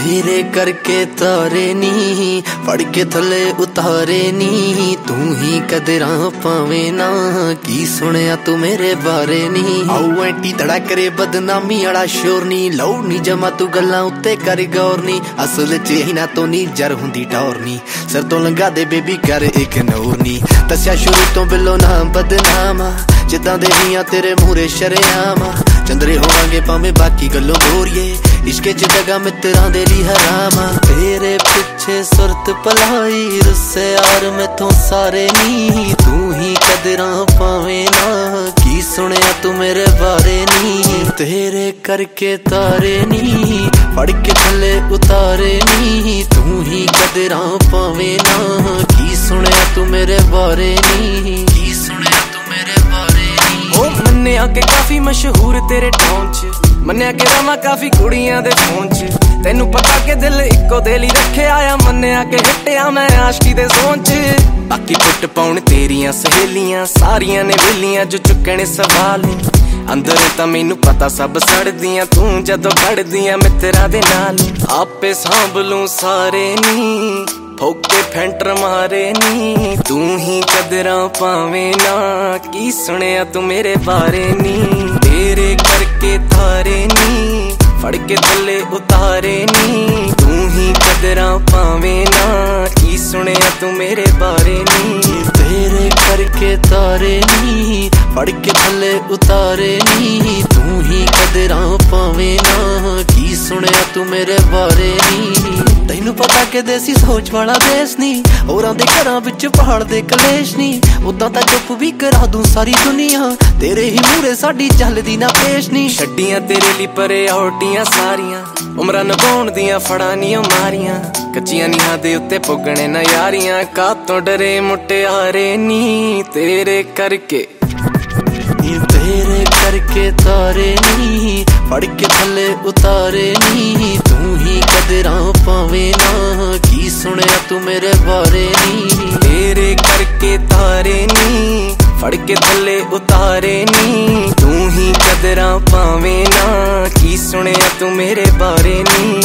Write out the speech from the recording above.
तेरे करके तारे नी फड़ के थले उतारे नी तू ही कदरां पावे ना की सुनिया तू मेरे बारे नी आऊ एंटी तड़ा करे बदनामी आला शोर नी लौ नी जमा तू गल्लां उत्ते कर गौर नी असल च ही ना तो नी जर हुंदी टौर नी सिर तो लंघा दे बेबी कर इग्नोर नी दस्या शुरू तो बिलो ना बदनामा जिद्दां दे हियां तेरे मूहरे शरेआम चंद्रे होवांगे भावें बाकी गल्लों गोरिए इश्के च दगा मित्रां दे ली हरामा तेरे पिछे सुरत पलाई रुस्से यार मैथों सारे नी तू ही कदरां पावें ना की सुनिया तू मेरे बारे नी तेरे करके तारे नी फड़ के थले उतारे नी तू ही कदरां पावें ना की सुनिया तू मेरे बारे नी की सुनिया तू मेरे बारे नी ओ मन्निया के काफी मशहूर तेरे टोन च मन्निया के रवा काफी कुड़ियां दे फोन च तेनू पता के दिल इको दिल ही रखे आया मन्निया के हिट्टिया मैं आशिकी दे जोन च बाकी पुट पाउण तेरियां सहेलियां सारियां ने वेलियां जो चुकने सवाल नहीं अंदर तां मैनू पता सब सड़दियां तू जदों खड़दियां मित्रां दे नाल आपे सांभ लूं सारे नी फोके फैंटर मारे नी तू ही कदरां पावें ना की सुनिया तू मेरे बारे नी तेरे करके तारे नी फड़ के थले उतारे नी तू ही कदरां पावें ना की सुनिया तू मेरे बारे नी तेरे करके तारे नी फड़ के थले उतारे नी तू ही कदरां पावें ना की सुनिया तू मेरे बारे नी तैनू पता के देसी सोच वाला देश नी होरां दे घरां विच पहाड़ दे कलेश नी उदां तां चुप भी करा दूं सारी दुनिया तेरे ही मूहरे साडी चलदी ना पेश नी छड्डियां तेरे ली परे औटियां सारियां उमरां नभाउण दियां फड़ां नी मारियां कच्चियां नीहां दे उत्ते पुगणे ना यारियां कातों डरे मुटियारे नी तेरे करके तारे नी फड़ के थले उतारे नी तू ही कदरां पावें ना की सुनिया तू मेरे बारे नी तेरे करके तारे नी फड़ के थले उतारे नी तू ही कदरां पावें ना की सुनिया तू मेरे बारे नी।